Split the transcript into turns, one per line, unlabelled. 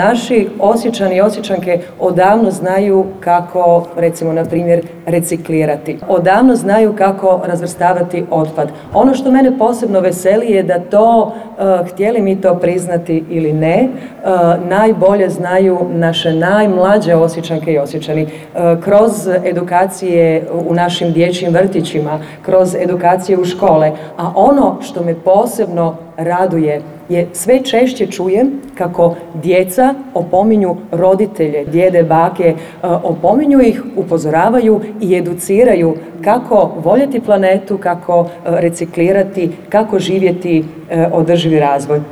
Naši Osječani i Osječanke odavno znaju kako, recimo, na primjer, reciklirati. Odavno znaju kako razvrstavati otpad. Ono što mene posebno veseli je da to, htjeli mi to priznati ili ne, najbolje znaju naše najmlađe Osječanke i Osječani. Kroz edukacije u našim dječjim vrtićima, kroz edukacije u škole. A ono što me posebno raduje je sve češće čujem kako djeca opominju roditelje, djede, bake, opominju ih, upozoravaju i educiraju kako voljeti planetu, kako reciklirati, kako živjeti održivi razvoj.